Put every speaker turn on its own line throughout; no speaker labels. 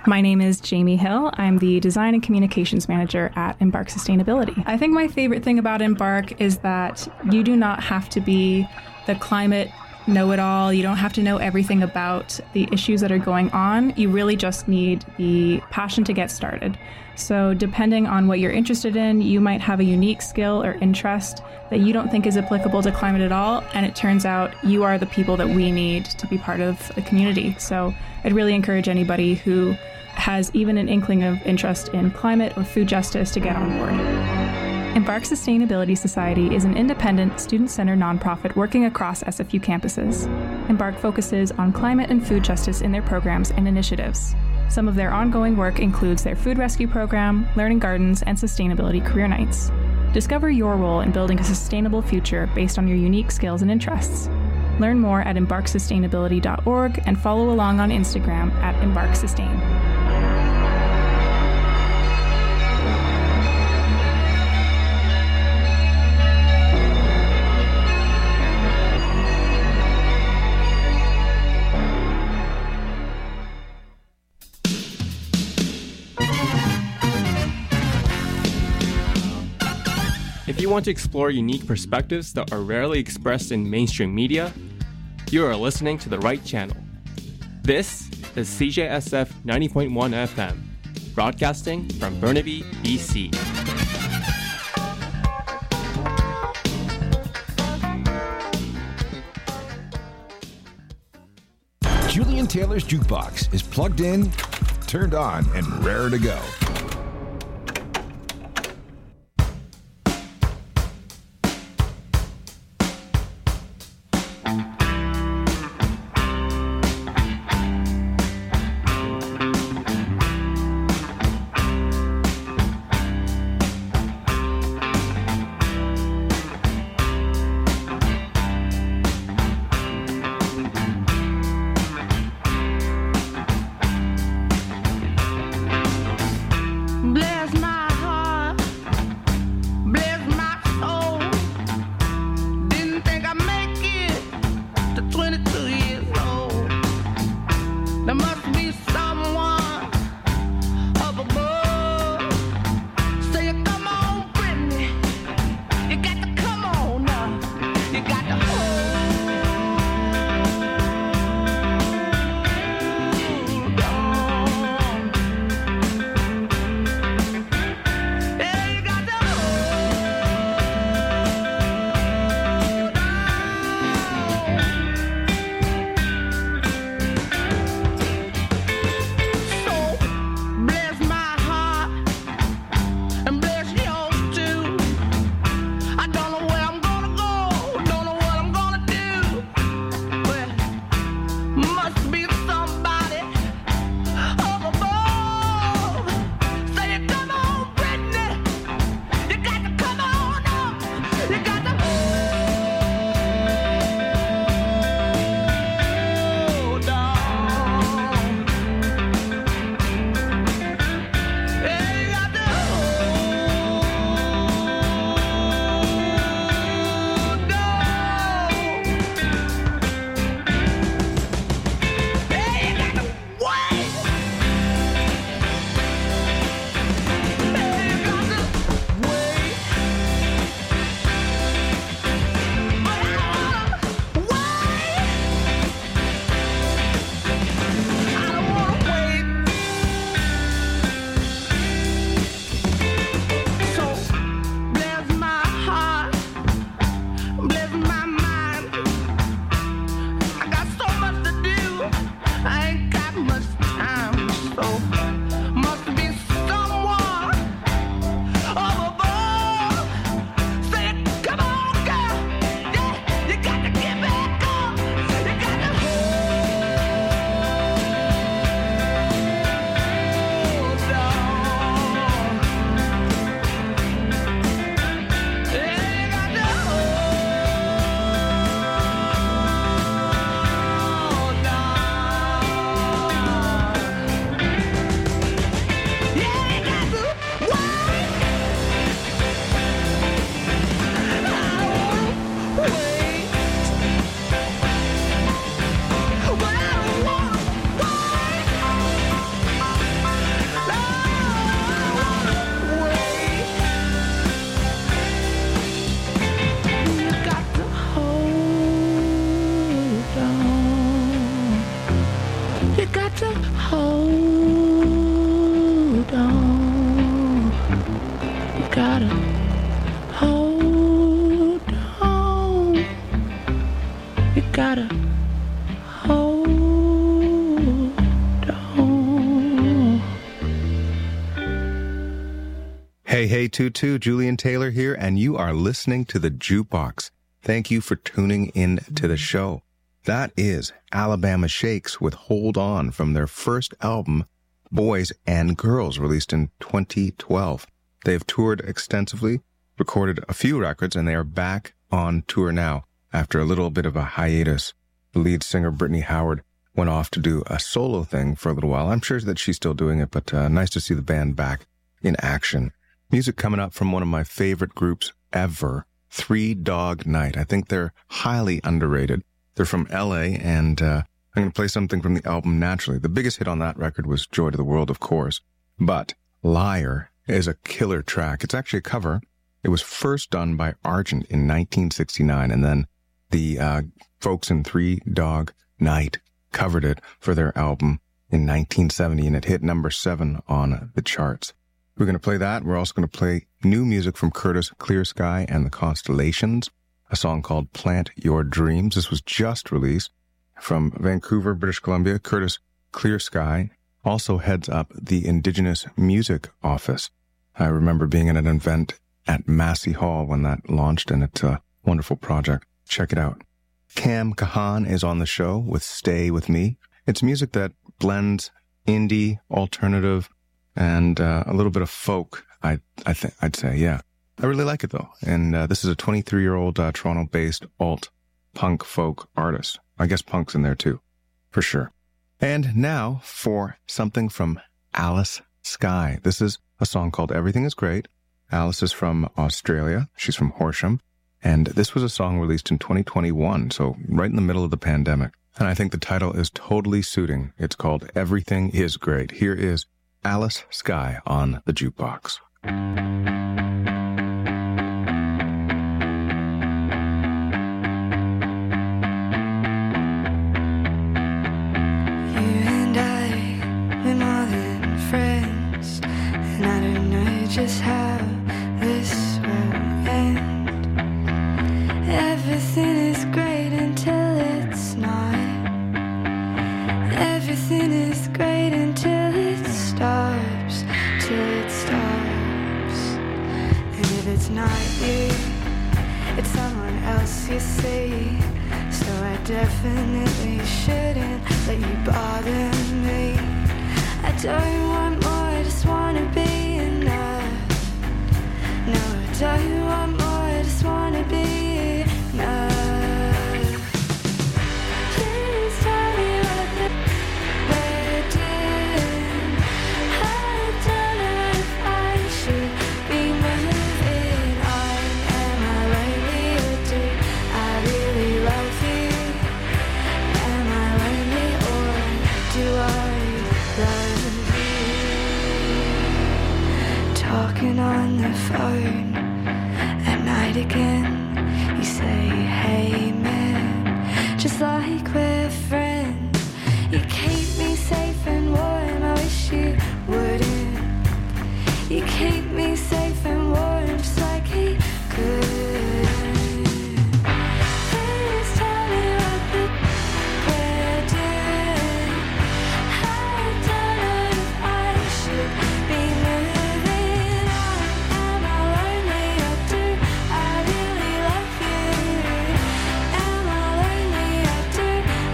My name is Jamie Hill. I'm the Design and Communications Manager at Embark Sustainability. I think my favorite thing about Embark is that you do not have to be the climate know-it-all. You don't have to know everything about the issues that are going on. You really just need the passion to get started. So depending on what you're interested in, you might have a unique skill or interest that you don't think is applicable to climate at all, and it turns out you are the people that we need to be part of the community. So I'd really encourage anybody who has even an inkling of interest in climate or food justice to get on board. Embark Sustainability Society is an independent, student-centered nonprofit working across SFU campuses. Embark focuses on climate and food justice in their programs and initiatives. Some of their ongoing work includes their food rescue program, learning gardens, and sustainability career nights. Discover your role in building a sustainable future based on your unique skills and interests. Learn more at embarksustainability.org and follow along on Instagram at embarksustain.
If you want to explore unique perspectives that are rarely expressed in mainstream media, you are listening to the right channel. This is CJSF 90.1 FM, broadcasting from Burnaby, BC.
Julian Taylor's Jukebox is plugged in, turned on, and raring to go.
You got to hold on. You gotta hold on. You gotta hold on.
Hey, Tutu, Julian Taylor here, and you are listening to The Jukebox. Thank you for tuning in to the show. That is Alabama Shakes with Hold On from their first album, Boys and Girls, released in 2012. They have toured extensively, recorded a few records, and they are back on tour now after a little bit of a hiatus. The lead singer, Brittany Howard, went off to do a solo thing for a little while. I'm sure that she's still doing it, but nice to see the band back in action. Music coming up from one of my favorite groups ever, Three Dog Night. I think they're highly underrated. They're from LA, and I'm going to play something from the album Naturally. The biggest hit on that record was Joy to the World, of course. But Liar is a killer track. It's actually a cover. It was first done by Argent in 1969, and then the folks in Three Dog Night covered it for their album in 1970, and it hit number 7 on the charts. We're going to play that. We're also going to play new music from Curtis Clear Sky and the Constellations, a song called Plant Your Dreams. This was just released from Vancouver, British Columbia. Curtis Clear Sky also heads up the Indigenous Music Office. I remember being at an event at Massey Hall when that launched, and it's a wonderful project. Check it out. Cam Kahan is on the show with Stay With Me. It's music that blends indie, alternative, and a little bit of folk, I'd say, yeah. I really like it, though. And this is a 23-year-old Toronto-based alt-punk folk artist. I guess punk's in there, too, for sure. And now for something from Alice Skye. This is a song called Everything Is Great. Alice is from Australia. She's from Horsham. And this was a song released in 2021, so right in the middle of the pandemic. And I think the title is totally suiting. It's called Everything Is Great. Here is Alice Skye on The Jukebox.
Just how this will end. Everything is great until it's not. Everything is great until it stops. Till it stops. And if it's not you, it's someone else you see. So I definitely shouldn't let you bother me. I don't want more, I just wanna be enough. No, I don't want more, I just wanna be enough. Please tell me what we're doing. I don't know if I should be moving on. Am I lonely or do I really love you? Am I lonely or do I love you? Talking on the phone at night again. You say, hey man, just like we're friends. You keep me safe and warm, I wish you wouldn't. You keep me safe and warm, just like he could. Please tell me what we're doing. I don't know if I should be moving on. Am I lonely or do I really love you? Am I lonely or do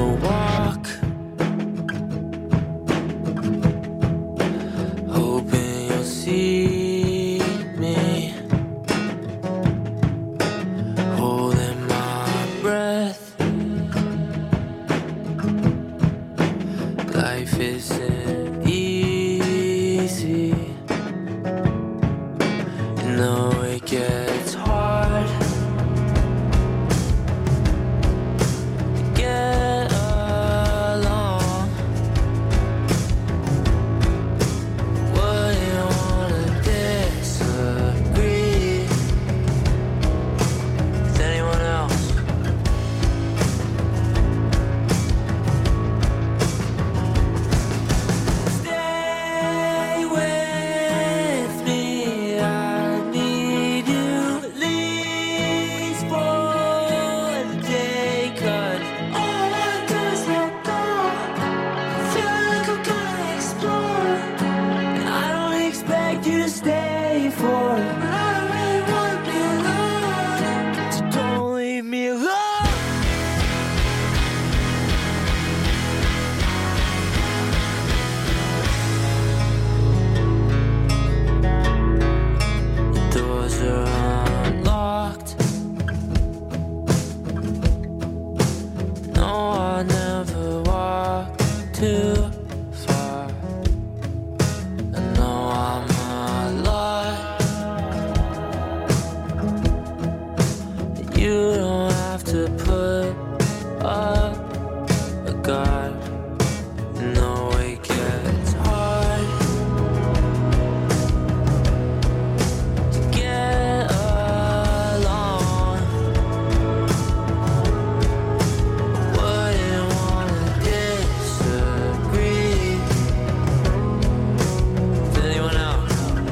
walk, hoping you'll see me, holding my breath. Life isn't easy, you know it gets hard to get along. Wouldn't wanna disagree with anyone else. Stay with me, I need you at least for the day, 'cause all I do is let go. Feel like I'm gonna explore, and I don't expect you to stay for it, but I really wanna be alone, so don't leave me alone. The doors are unlocked. No, I never walk too far. I know I'm alive. You don't have to put up a guard. No, it gets hard to get along. Wouldn't wanna disagree with anyone else.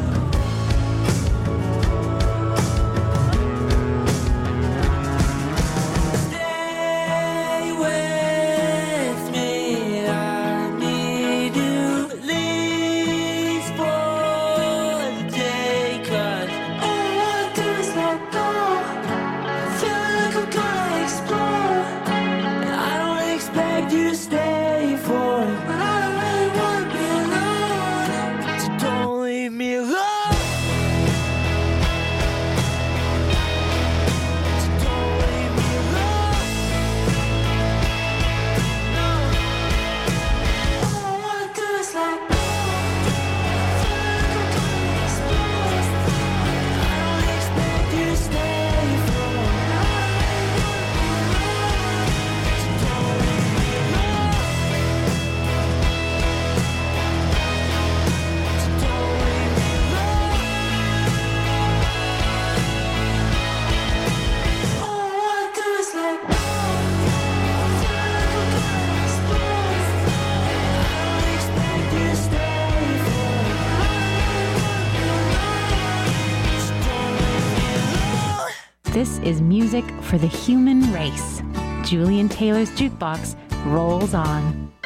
Stay with me, I need you at least for the day, 'cause all I do is let go. Feel like I'm gonna explore, and I don't expect you to stay for it, but I really wanna be alone, so don't leave me alone. So don't leave me alone. No. All I wanna do is let go. Feel like I'm gonna explore, and I don't expect you to stay for it, but I really wanna be alone, so don't leave me alone. So don't leave me alone. All I wanna do is let go. Feel like I'm gonna explore, and I don't expect you to stay for it, but I really wanna be alone, so don't leave me alone.
This is music for the human race. Julian Taylor's Jukebox rolls on.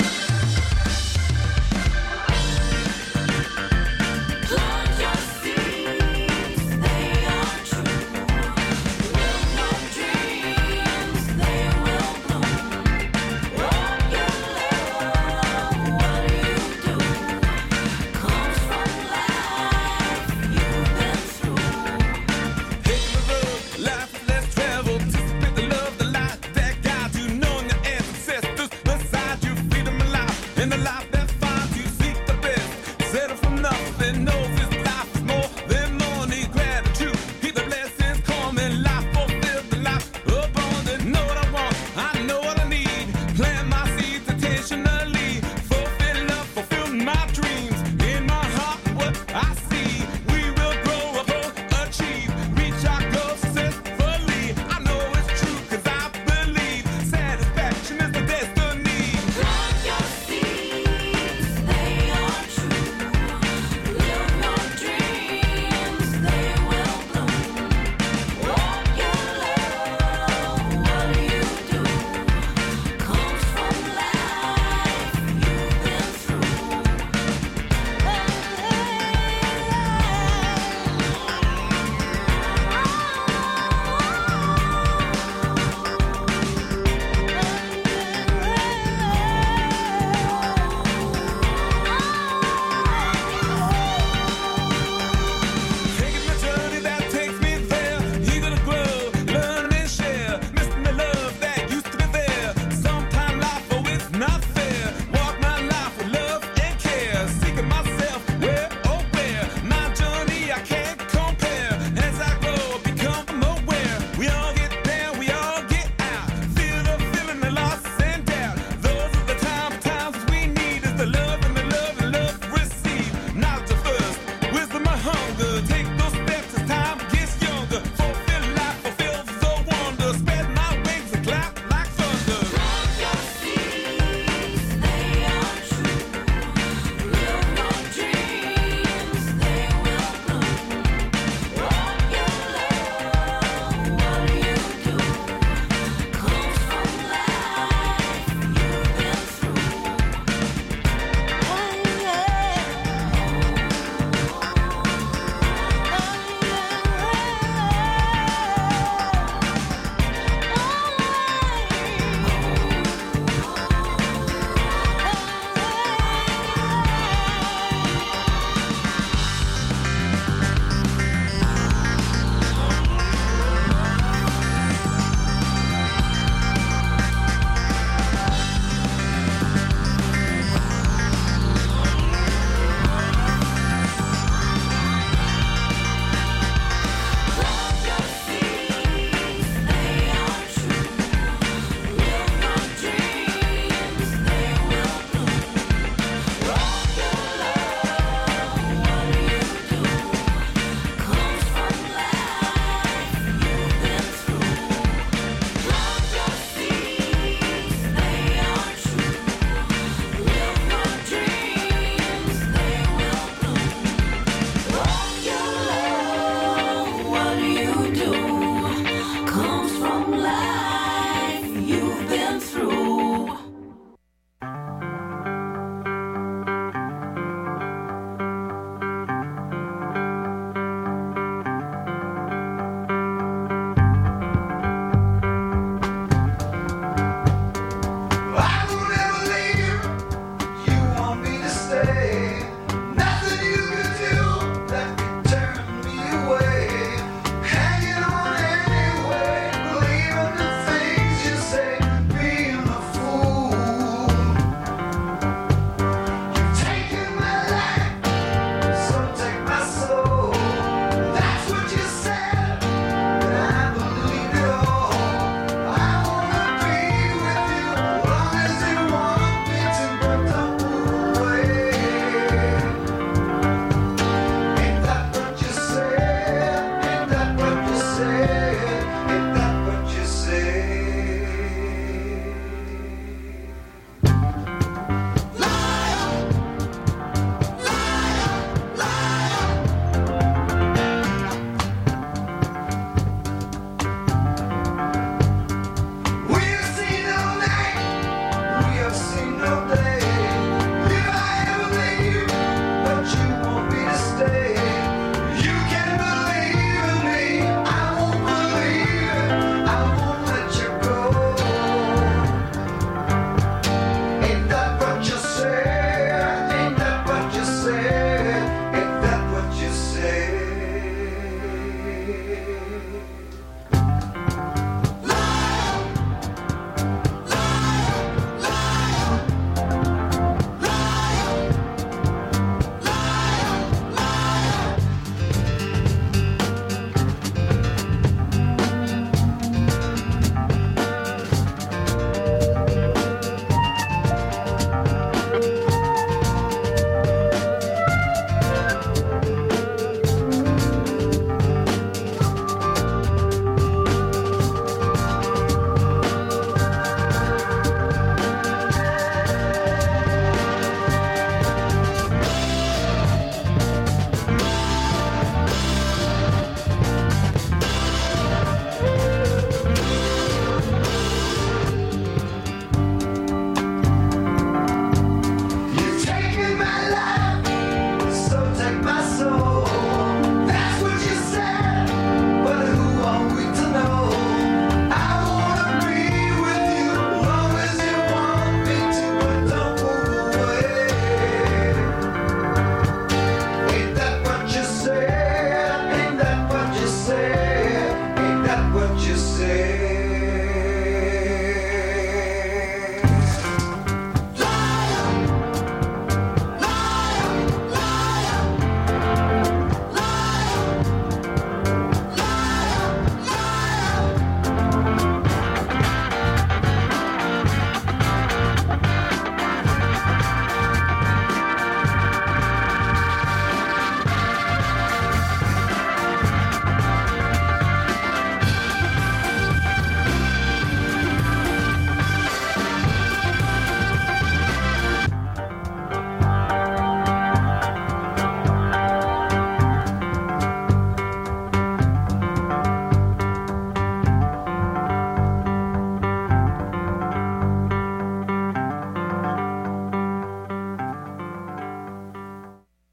Plant your seeds, they are true. Build your dreams, they will bloom. What you love, what you do, comes from life you've been through.
Hit the road, life is less traveled. Anticipate the love, the life that guides you. Knowing your ancestors beside you, freedom alive. In the life that finds you, seek the best. Settle for nothing, knows this life is more than money. Gratitude, keep the blessings coming. Life fulfilled, the life abundant. Know what I want, I know what I need. Plant my seeds intentionally. Fulfill love, fulfill my dreams. In my heart, what I see, we will grow up, achieve, reach our goals successfully. I know it's true, 'cause I believe satisfaction is the destiny.
Plant your seeds,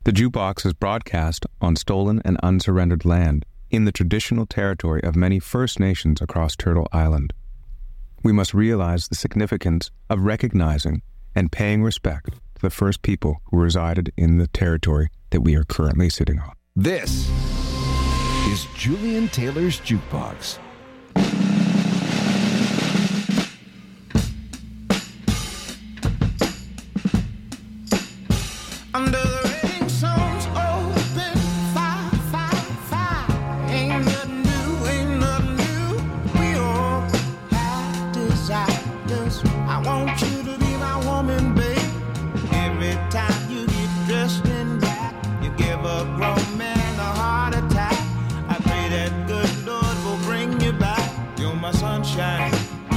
The Jukebox is broadcast on stolen and unsurrendered land in the traditional territory of many First Nations across Turtle Island. We must realize the significance of recognizing and paying respect to the first people who resided in the territory that we are currently sitting on.
This is Julian Taylor's Jukebox.
Under the rain, sun's open, fire, fire, fire. Ain't nothing new. We all have desires. I want you to be my woman, babe. Every time you get dressed in black, you give a grown man a heart attack. I pray that good Lord will bring you back. You're my sunshine.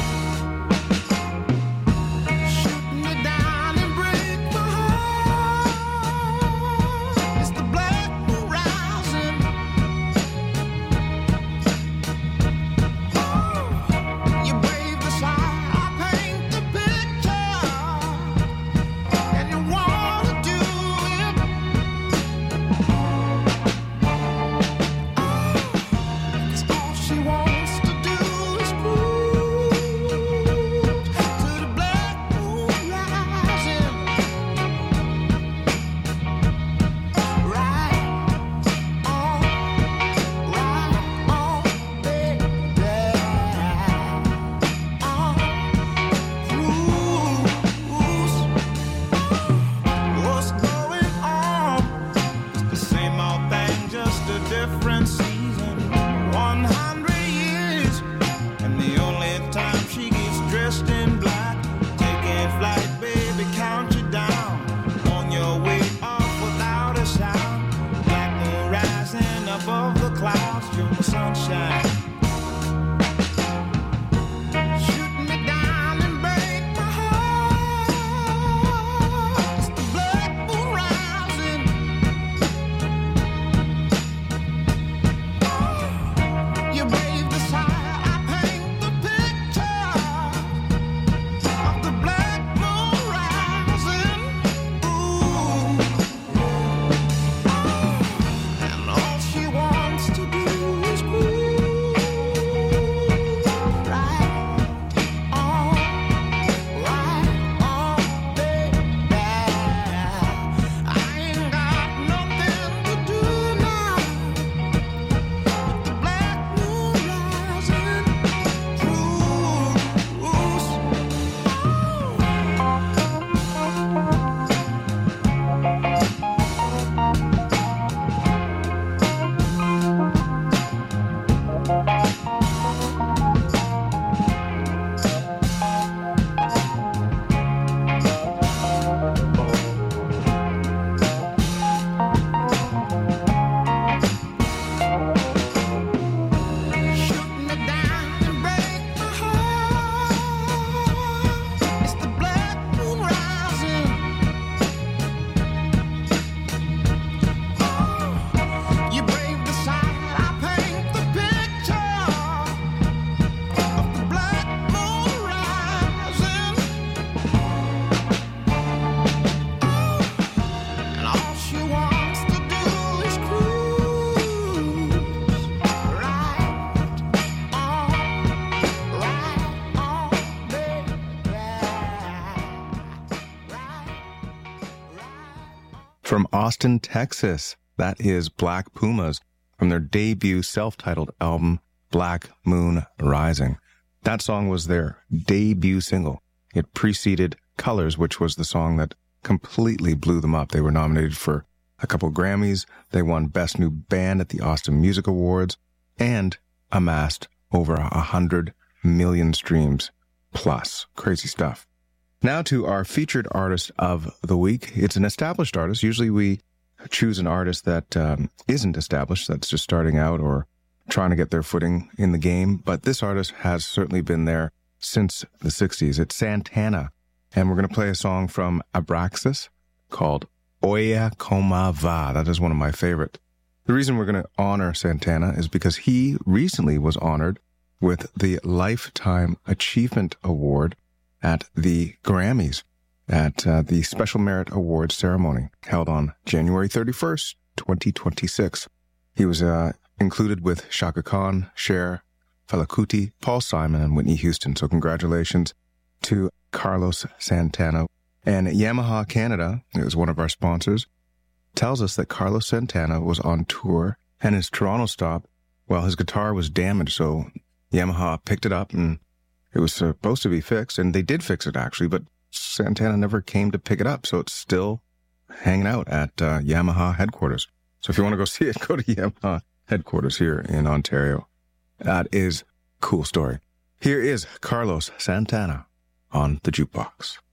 From Austin, Texas, that is Black Pumas from their debut self-titled album, Black Moon Rising. That song was their debut single. It preceded Colors, which was the song that completely blew them up. They were nominated for a couple Grammys. They won Best New Band at the Austin Music Awards and amassed over 100 million streams plus. Crazy stuff. Now to our featured artist of the week. It's an established artist. Usually we choose an artist that isn't established, that's just starting out or trying to get their footing in the game. But this artist has certainly been there since the 60s. It's Santana. And we're going to play a song from Abraxas called Oya Como Va. That is one of my favorite. The reason we're going to honor Santana is because he recently was honored with the Lifetime Achievement Award at the Grammys. at the Special Merit Awards ceremony held on January 31st, 2026. He was included with Shaka Khan, Cher, Fela Kuti, Paul Simon, and Whitney Houston. So congratulations to Carlos Santana. And Yamaha Canada, it was one of our sponsors, tells us that Carlos Santana was on tour and his Toronto stop, well, his guitar was damaged, so Yamaha picked it up and it was supposed to be fixed, and they did fix it actually, but Santana never came to pick it up, so it's still hanging out at Yamaha headquarters. So if you want to go see it, go to Yamaha headquarters here in Ontario. That is a cool story. Here is Carlos Santana on the Jukebox.